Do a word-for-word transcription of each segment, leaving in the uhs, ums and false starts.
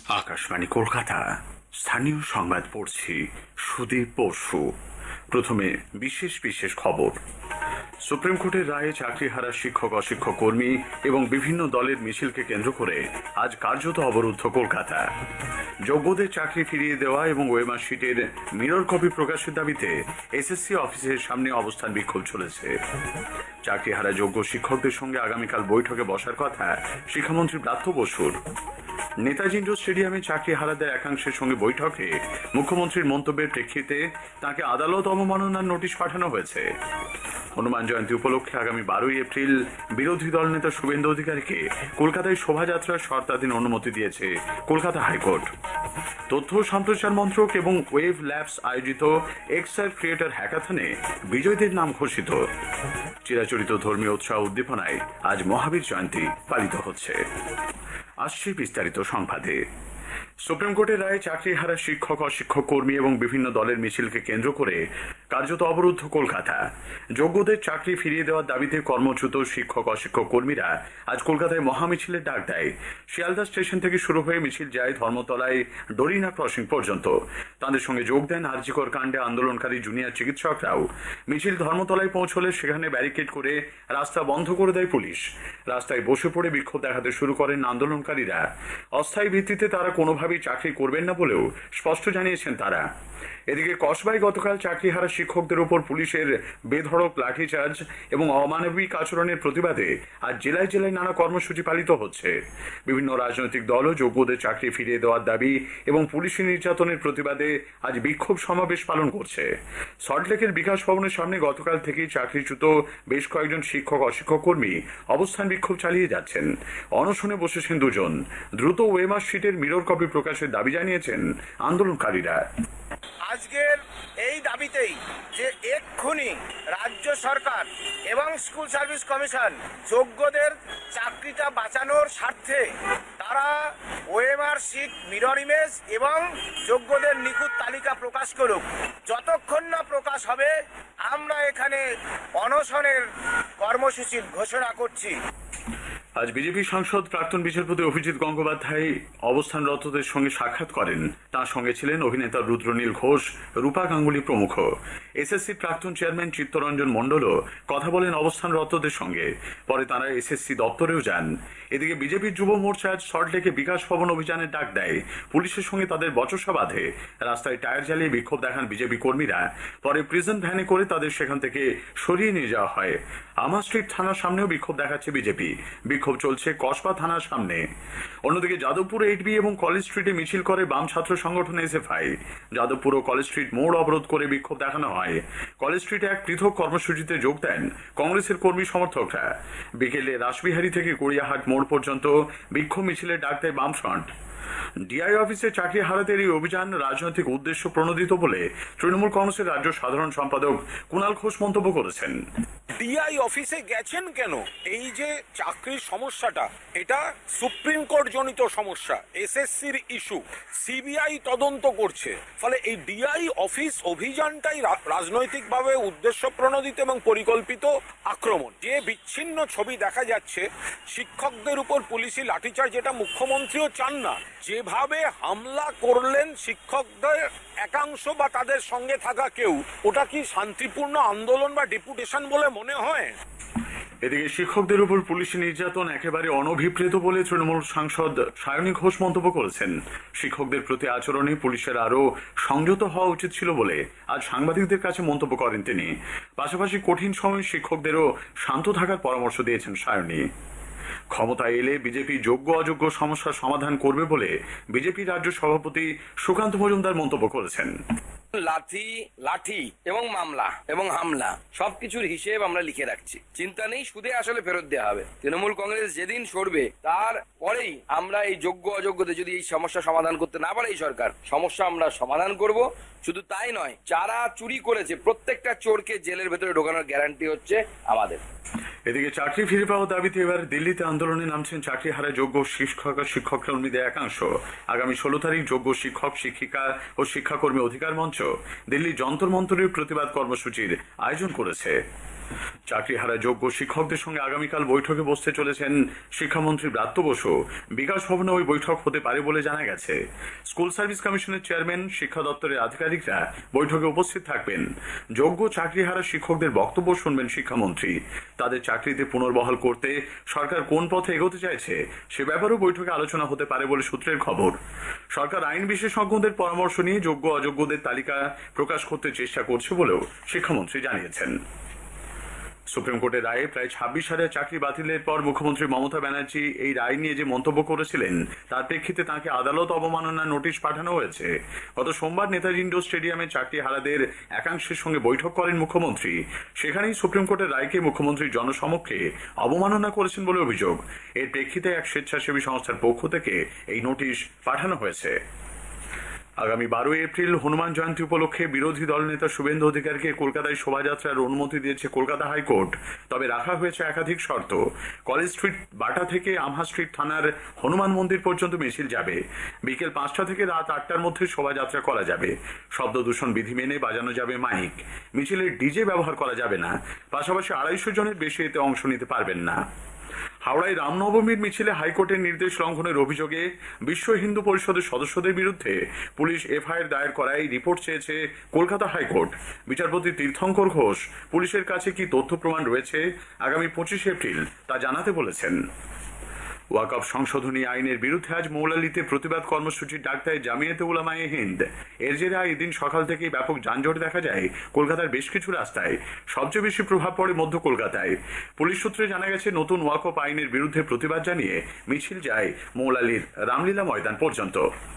আকাশবাণী কলকাতা স্থানীয় সংবাদ পড়ছি সুদীপ পরশু। প্রথমে বিশেষ বিশেষ খবর। সুপ্রিম কোর্টের রায়ে চাকরিহারা শিক্ষক অশিক্ষক কর্মী এবং বিভিন্ন দলের মিছিলকে কেন্দ্র করে আজ কার্যত অবরুদ্ধ কলকাতা। যোগ্যদের চাকরি ফিরিয়ে দেওয়া এবং ওয়েমার শিটের মিরর কপি প্রকাশের দাবিতে এসএসসি অফিসের সামনে অবস্থান বিক্ষোভ চলেছে। চাকরিহারা যোগ্য শিক্ষকদের সঙ্গে আগামীকাল বৈঠকে বসার কথা শিক্ষামন্ত্রী ব্রাত্য বসুর। নেতাজি ইন্ডোর স্টেডিয়ামে চাকরিহারাদের একাংশের সঙ্গে বৈঠকে মুখ্যমন্ত্রীর মন্তব্যের প্রেক্ষিতে তাকে আদালত অবমাননার নোটিশ পাঠানো হয়েছে। হনুমান জয়ন্তী উপলক্ষে আগামী বারোই এপ্রিল বিরোধী দল নেতা শুভেন্দু অধিকারীকে কলকাতায় শোভাযাত্রার শর্তাধীন অনুমতি দিয়েছে কলকাতা হাইকোর্ট। তথ্য সম্প্রচার মন্ত্রক এবং ওয়েভ ল্যাবস আয়োজিত এক্সআর ক্রিয়েটর হ্যাকাথনে বিজয়ীদের নাম ঘোষিত। চিরাচরিত ধর্মীয় উৎসাহ উদ্দীপনায় আজ মহাবীর জয়ন্তী পালিত হচ্ছে। আসছে বিস্তারিত সংবাদে। সুপ্রিম কোর্টের রায়ে চাকরিহারা শিক্ষক অশিক্ষক কর্মী এবং বিভিন্ন দলের মিছিলকে কেন্দ্র করে কার্যত অবরুদ্ধ কলকাতা। যোগ্যদের চাকরি ফিরিয়ে দেওয়ার দাবিতে কর্মচ্যুত শিক্ষক অশিক্ষক কর্মীরা আজ কলকাতায় মহামিছিলের ডাক দেয়। শিয়ালদা স্টেশন থেকে শুরু হয়ে মিছিল যায় ধর্মতলায় ডরিনা ক্রসিং পর্যন্ত। তাদের সঙ্গে যোগ দেন আরজিকর কাণ্ডে আন্দোলনকারী জুনিয়র চিকিৎসকরাও। মিছিল ধর্মতলায় পৌঁছলে সেখানে ব্যারিকেড করে রাস্তা বন্ধ করে দেয় পুলিশ। রাস্তায় বসে পড়ে বিক্ষোভ দেখাতে শুরু করেন আন্দোলনকারীরা। অস্থায়ী ভিত্তিতে তারা কোনোভাবে চাকরি করবেন না বলেও স্পষ্ট জানিয়েছেন তারা। এদিকে কসবায় গতকাল চাকরিহারা শিক্ষকদের উপর পুলিশের বেধড়ক লাঠিচার্জ এবং অমানবিক আচরণের প্রতিবাদে আজ জেলায় জেলায় নানা কর্মসূচি পালিত হচ্ছে। বিভিন্ন রাজনৈতিক দলও যোগ্যদের চাকরি ফিরিয়ে দেওয়ার দাবি এবং পুলিশি নির্যাতনের প্রতিবাদে আজ বিক্ষোভ সমাবেশ পালন করছে। সল্টলেকের বিকাশ ভবনের সামনে গতকাল থেকেই চাকরিচ্যুত বেশ কয়েকজন শিক্ষক অশিক্ষক কর্মী অবস্থান বিক্ষোভ চালিয়ে যাচ্ছেন। অনশনে বসেছেন দুজন। দ্রুত ওয়েমার শিটের মিরর কপি প্রকাশের দাবি জানিয়েছেন আন্দোলনকারীরা। আজকের এই দাবিতেই যে এক্ষুনি রাজ্য সরকার এবং স্কুল সার্ভিস কমিশন যোগ্যদের চাকরিটা বাঁচানোর স্বার্থে তারা ওএমআর শিট মিরর ইমেজ এবং যোগ্যদের নিখুঁত তালিকা প্রকাশ করুক। যতক্ষণ না প্রকাশ হবে আমরা এখানে অনশনের কর্মসূচি ঘোষণা করছি। আজ বিজেপি সাংসদ প্রাক্তন বিচারপতি অভিজিৎ গঙ্গোপাধ্যায় অবস্থানরতদের সঙ্গে সাক্ষাৎ করেন। তার সঙ্গে ছিলেন অভিনেতা রুদ্রনীল ঘোষ, রূপা গাঙ্গুলি প্রমুখ। এসএসসির প্রাক্তন চেয়ারম্যান চিত্তরঞ্জন মণ্ডলও কথা বলেন অবস্থানরতদের সঙ্গে। পরে তাঁরা এসএসসি দপ্তরেও যান। এদিকে বিজেপির যুব মোর্চা আজ সল্টলেকে বিকাশ ভবন অভিযানের ডাক দেয়। পুলিশের সঙ্গে তাদের বচসা বাঁধে। রাস্তায় টায়ার জ্বালিয়ে বিক্ষোভ দেখান বিজেপি কর্মীরা। পরে প্রিজন ভ্যানে করে তাদের সেখান থেকে সরিয়ে নিয়ে যাওয়া হয়। আমা স্ট্রিট থানার সামনেও বিক্ষোভ দেখাচ্ছে বিজেপি। বিক্ষোভ চলছে কসবা থানার সামনে। অন্যদিকে যাদবপুর এইট বি এবং কলেজ স্ট্রিটে মিছিল করে বাম ছাত্র সংগঠন এসএফআই। যাদবপুর ও কলেজ স্ট্রিট মোড় অবরোধ করে বিক্ষোভ দেখানো হয়। কলেজ স্ট্রিটে এক পৃথক কর্মসূচিতে যোগ দেন কংগ্রেসের কর্মী সমর্থকরা। বিকেলে রাসবিহারী থেকে গড়িয়াহাট মোড় পর্যন্ত বিক্ষোভ মিছিলের ডাক দেয় বামফ্রন্ট। ডিআই অফিসে চাকরি হারাদের এই অভিযান রাজনৈতিক উদ্দেশ্য প্রণোদিত বলে তৃণমূল কংগ্রেসের রাজ্য সাধারণ সম্পাদক কুণাল ঘোষ মন্তব্য করেছেন। ডিআই অফিসে গেছেন কেন? এই যে চাকরির সমস্যাটা, এটা সুপ্রিম কোর্ট জনিত সমস্যা, এসএসসির ইস্যু, সিবিআই তদন্ত করছে। ফলে এই ডিআই অফিস অভিযানটাই রাজনৈতিকভাবে উদ্দেশ্য প্রণোদিত এবং পরিকল্পিত আক্রমণ। যে বিচ্ছিন্ন ছবি দেখা যাচ্ছে শিক্ষকদের উপর পুলিশি লাঠিচার্জ, যেটা মুখ্যমন্ত্রীও চান না। যেভাবে হামলা করলেন শিক্ষকদের একাংশ বা তাদের সঙ্গে থাকা কেউ, ওটা কি শান্তিপূর্ণ আন্দোলন বা ডেপুটেশন বলে মনে হয়? এদিকে শিক্ষকদের উপর পুলিশি নির্যাতন একেবারে অনভিপ্রেত বলে তৃণমূল সাংসদ সায়নী ঘোষ মন্তব্য করেছেন। শিক্ষকদের প্রতি আচরণে পুলিশের আরও সংযত হওয়া উচিত ছিল বলে আজ সাংবাদিকদের কাছে মন্তব্য করেন তিনি। পাশাপাশি কঠিন সময়ে শিক্ষকদেরও শান্ত থাকার পরামর্শ দিয়েছেন সায়নী। ক্ষমতায় এলে বিজেপি যোগ্য অযোগ্য সমস্যার সমাধান করবে বলে বিজেপি রাজ্য সভাপতি সুকান্ত মজুমদার মন্তব্য করেছেন। লাঠি লাঠি এবং মামলা এবং হামলা সবকিছুর হিসেব আমরা লিখে রাখছি। চিন্তা নেই, সুদে আসলে ফেরত দেওয়া হবে। তৃণমূল কংগ্রেস যেদিন সরবে তার পরেই আমরা এই যোগ্য অযোগ্যদের যদি এই সমস্যা সমাধান করতে না পারে এই সরকার, সমস্যা আমরা সমাধান করব। শুধু তাই নয়, যারা চুরি করেছে প্রত্যেকটা চোরকে জেলের ভেতরে ঢোকানোর গ্যারান্টি হচ্ছে আমাদের। এদিকে চাকরি ফিরে পাওয়ার দাবিতে এবার দিল্লিতে আন্দোলনে নামছেন চাকরি হারা যোগ্য শিক্ষক শিক্ষক কর্মীদের একাংশ। আগামী ষোলো তারিখ যোগ্য শিক্ষক শিক্ষিকা ও শিক্ষাকর্মী অধিকার মঞ্চ দিল্লি যন্তর মন্তরের প্রতিবাদ কর্মসূচির আয়োজন করেছে। চাকরিহারা যোগ্য শিক্ষকদের সঙ্গে আগামীকাল বৈঠকে বসতে চলেছেন শিক্ষামন্ত্রী ব্রাত্য বসু। বিকাশ ভবনে ওই বৈঠক হতে পারে বলে জানা গেছে। স্কুল সার্ভিস কমিশনের চেয়ারম্যান, শিক্ষা দপ্তরের আধিকারিকরা বৈঠকে উপস্থিত থাকবেন। যোগ্য চাকরিহারা শিক্ষকদের বক্তব্য শুনবেন শিক্ষামন্ত্রী। তাদের চাকরিতে পুনর্বহাল করতে সরকার কোন পথে এগোতে চাইছে সে ব্যাপারেও বৈঠকে আলোচনা হতে পারে বলে সূত্রের খবর। সরকার আইন বিশেষজ্ঞদের পরামর্শ নিয়ে যোগ্য অযোগ্যদের তালিকা প্রকাশ করতে চেষ্টা করছে বলেও শিক্ষামন্ত্রী জানিয়েছেন। সুপ্রিম কোর্টের রায়ে প্রায় ছাব্বিশ হাজার চাকরি বাতিলের পর মুখ্যমন্ত্রী মমতা ব্যানার্জি এই রায় নিয়ে যে মন্তব্য করেছিলেন তার প্রেক্ষিতে তাঁকে আদালত অবমাননার নোটিশ পাঠানো হয়েছে। গত সোমবার নেতাজি ইন্ডোর স্টেডিয়ামে চাকরিহারাদের একাংশের সঙ্গে বৈঠক করেন মুখ্যমন্ত্রী। সেখানেই সুপ্রিম কোর্টের রায়কে মুখ্যমন্ত্রী জনসমক্ষে অবমাননা করেছেন বলে অভিযোগ। এর প্রেক্ষিতে এক স্বেচ্ছাসেবী সংস্থার পক্ষ থেকে এই নোটিশ পাঠানো হয়েছে। আগামী বারোই এপ্রিল হনুমান জয়ন্তী উপলক্ষে বিরোধী দলনেতা শুভেন্দু অধিকারীকে কলকাতায় শোভাযাত্রার অনুমতি দিয়েছে কলকাতা হাইকোর্ট। তবে রাখা হয়েছে একাধিক শর্ত। কলেজ স্ট্রিট বাটা থেকে আমহা স্ট্রিট থানার হনুমান মন্দির পর্যন্ত মিছিল যাবে। বিকেল পাঁচটা থেকে রাত আটটার মধ্যে শোভাযাত্রা করা যাবে। শব্দ দূষণ বিধি মেনে বাজানো যাবে মাইক। মিছিলে ডিজে ব্যবহার করা যাবে না। পাশাপাশি আড়াইশো জনের বেশি এতে অংশ নিতে পারবেন না। হাওড়ায় রামনবমীর মিছিলে হাইকোর্টের নির্দেশ লঙ্ঘনের অভিযোগে বিশ্ব হিন্দু পরিষদের সদস্যদের বিরুদ্ধে পুলিশ এফআইআর দায়ের করায় রিপোর্ট চেয়েছে কলকাতা হাইকোর্ট। বিচারপতি তীর্থঙ্কর ঘোষ পুলিশের কাছে কি তথ্য প্রমাণ রয়েছে আগামী পঁচিশে এপ্রিল তা জানাতে বলেছেন। ওয়াকফ সংশোধনী আইনের বিরুদ্ধে আজ মৌলালিতে প্রতিবাদ কর্মসূচির ডাক দেয় জামিয়াতে উলামায়ে হিন্দ। এর জেরে এদিন সকাল থেকেই ব্যাপক যানজট দেখা যায় কলকাতার বেশ কিছু রাস্তায়। সবচেয়ে বেশি প্রভাব পড়ে মধ্য কলকাতায়। পুলিশ সূত্রে জানা গেছে, নতুন ওয়াকফ আইনের বিরুদ্ধে প্রতিবাদ জানিয়ে মিছিল যায় মৌলালির রামলীলা ময়দান পর্যন্ত।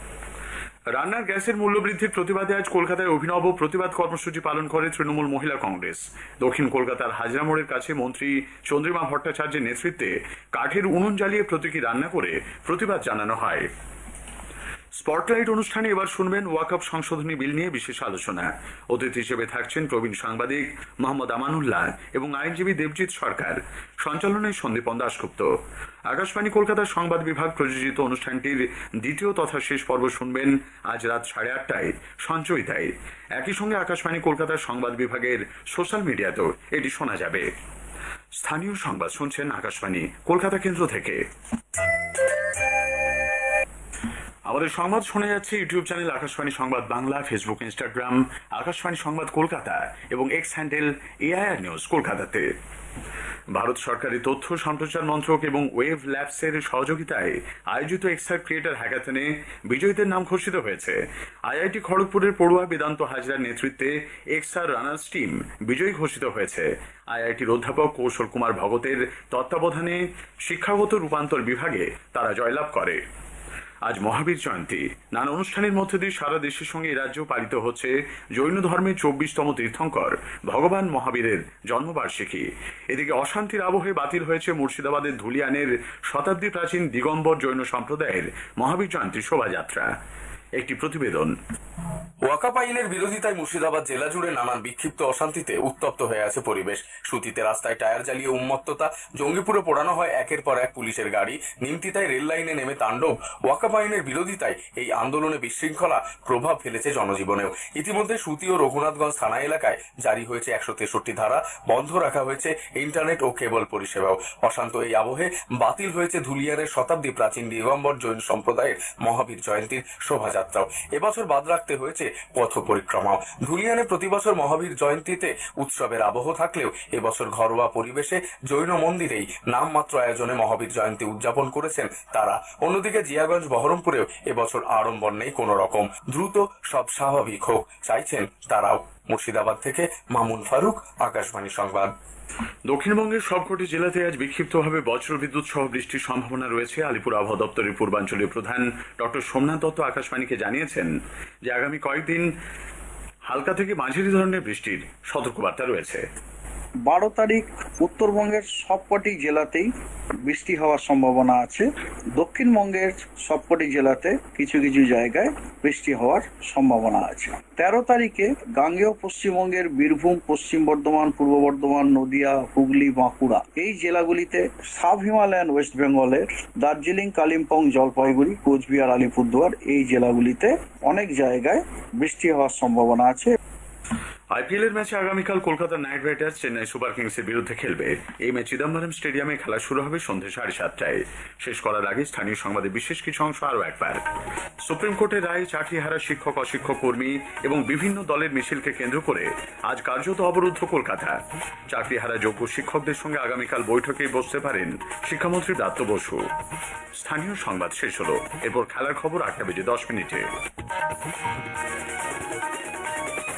রান্নার গ্যাসের মূল্যবৃদ্ধির প্রতিবাদে আজ কলকাতায় অভিনব প্রতিবাদ কর্মসূচি পালন করে তৃণমূল মহিলা কংগ্রেস। দক্ষিণ কলকাতার হাজরা মোড়ের কাছে মন্ত্রী চন্দ্রিমা ভট্টাচার্যের নেতৃত্বে কাঠের উনুন জ্বালিয়ে প্রতীকী রান্না করে প্রতিবাদ জানানো হয়। স্পটলাইট অনুষ্ঠানে এবার শুনবেন ওয়াকফ সংশোধনী বিল নিয়ে বিশেষ আলোচনা। অতিথি হিসেবে থাকছেন প্রবীণ সাংবাদিক মোহাম্মদ আমানুল্লাহ এবং আইনজীবী দেবজিৎ সরকার। সঞ্চালনায় সন্দীপন দাশগুপ্ত। আকাশবাণী কলকাতার সংবাদ বিভাগ প্রযোজিত অনুষ্ঠানটির দ্বিতীয় তথা শেষ পর্ব শুনবেন আজ রাত সাড়ে আটটায় সঞ্চয়িতায়। একই সঙ্গে আকাশবাণী কলকাতার সংবাদ বিভাগের সোশ্যাল মিডিয়াতেও এটি শোনা যাবে। স্থানীয় সংবাদ শুনছেন আকাশবাণী কলকাতা কেন্দ্র থেকে। আমাদের সংবাদ শোনা যাচ্ছে ইউটিউব চ্যানেল আকাশবাণী সংবাদ বাংলা, ফেসবুক, ইনস্টাগ্রাম আকাশবাণী সংবাদ কলকাতা এবং এক্স হ্যান্ডেল এআইআর নিউজ কলকাতাতে। ভারত সরকারের তথ্য সম্প্রচার মন্ত্রক এবং ওয়েভ ল্যাবসের সহযোগিতায় আয়োজিত এক্সার ক্রিয়েটর হ্যাকাথনে বিজয়ীদের নাম ঘোষিত হয়েছে। আইআইটি খড়গপুরের পড়ুয়া বেদান্ত হাজরার নেতৃত্বে এক্সার রানার্স টিম বিজয়ী ঘোষিত হয়েছে। আইআইটির অধ্যাপক কৌশল কুমার ভগতের তত্ত্বাবধানে শিক্ষাগত রূপান্তর বিভাগে তারা জয়লাভ করে। আজ মহাবীর জয়ন্তী। নানা অনুষ্ঠানের মধ্যে দিয়ে সারা দেশের সঙ্গে এ রাজ্যেও পালিত হচ্ছে জৈন ধর্মের চব্বিশতম তীর্থঙ্কর ভগবান মহাবীরের জন্মবার্ষিকী। এদিকে অশান্তির আবহে বাতিল হয়েছে মুর্শিদাবাদের ধুলিয়ানের শতাব্দী প্রাচীন দিগম্বর জৈন সম্প্রদায়ের মহাবীর জয়ন্তী শোভাযাত্রা। একটি প্রতিবেদন। ওয়াকফ আইনের বিরোধিতায় মুর্শিদাবাদ জেলা জুড়ে নানান বিক্ষিপ্ত অশান্তিতে উত্তপ্ত হয়ে আছে পরিবেশ। সুতিতে রাস্তায় টায়ার জ্বালিয়ে উন্মত্ততা, জঙ্গিপুরে পোড়ানো হয় একের পর এক পুলিশের গাড়ি, নিমতিতায় রেল লাইনে নেমে তাণ্ডব। ওয়াকফ আইনের বিরোধিতায় এই আন্দোলনে বিশৃঙ্খলা প্রভাব ফেলেছে জনজীবনেও। ইতিমধ্যে সুতি ও রঘুনাথগঞ্জ থানা এলাকায় জারি হয়েছে একশো তেষট্টি ধারা, বন্ধ রাখা হয়েছে ইন্টারনেট ও কেবল পরিষেবাও। অশান্ত এই আবহে বাতিল হয়েছে ধুলিয়ানের শতাব্দী প্রাচীন দিগম্বর জৈন সম্প্রদায়ের মহাবীর জয়ন্তীর শোভাযাত্রাও। এবছর বাদ রাখতে হয়েছে পথ পরিক্রমাও। ধুলিয়ানে প্রতি বছর মহাবীর জয়ন্তীতে উৎসবের আবহ থাকলেও এবছর ঘরোয়া পরিবেশে জৈন মন্দিরেই নামমাত্র আয়োজনে মহাবীর জয়ন্তী উদযাপন করেছেন তারা। অন্যদিকে জিয়াগঞ্জ বহরমপুরেও এবছর আড়ম্বর নেই কোন রকম। দ্রুত সব স্বাভাবিক হোক চাইছেন তারাও। মুর্শিদাবাদ থেকে মামুন ফারুক, আকাশবাণী সংবাদ। দক্ষিণবঙ্গের সবকটি জেলাতে আজ বিক্ষিপ্তভাবে বজ্রবিদ্যুৎ সহ বৃষ্টির সম্ভাবনা রয়েছে। আলিপুর আবহাওয়া দপ্তরের পূর্বাঞ্চলীয় প্রধান ডক্টর সোমনাথ দত্ত আকাশবাণীকে জানিয়েছেন যে আগামী কয়েকদিন হালকা থেকে মাঝারি ধরনের বৃষ্টির সতর্কবার্তা রয়েছে। বারো তারিখ উত্তরবঙ্গের সবকটি জেলাতেই বৃষ্টি হওয়ার সম্ভাবনা আছে। দক্ষিণবঙ্গের সবকটি জেলাতে কিছু কিছু জায়গায় বৃষ্টি হওয়ার সম্ভাবনা আছে। তেরো তারিখে গাঙ্গেয় পশ্চিমবঙ্গের বীরভূম, পশ্চিম বর্ধমান, পূর্ব বর্ধমান, নদিয়া, হুগলি, বাঁকুড়া এই জেলাগুলিতে, সাব হিমালয়ান ওয়েস্ট বেঙ্গলের দার্জিলিং, কালিম্পং, জলপাইগুড়ি, কোচবিহার, আলিপুরদুয়ার এই জেলাগুলিতে অনেক জায়গায় বৃষ্টি হওয়ার সম্ভাবনা আছে। আইপিএল এর ম্যাচে আগামীকাল Kolkata Knight Riders Chennai Super কিংসের বিরুদ্ধে খেলবে। এই ম্যাচ চিদম্বরম স্টেডিয়ামে খেলা শুরু হবে সন্ধ্যে সাড়ে সাতটায়। শেষ করার আগে স্থানীয় সংবাদের বিশেষ কিছু অংশ আরও একবার। সুপ্রিম কোর্টের রায়ে চাকরি হারা শিক্ষক অশিক্ষক কর্মী এবং বিভিন্ন দলের মিছিলকে কেন্দ্র করে আজ কার্যত অবরুদ্ধ কলকাতা। চাকরি হারা যোগ্য শিক্ষকদের সঙ্গে আগামীকাল বৈঠকে বসতে পারেন শিক্ষামন্ত্রী ব্রাত্য বসু। স্থানীয় সংবাদ শেষ হলো, এরপর খেলার খবর আটটা বেজে দশ মিনিটে।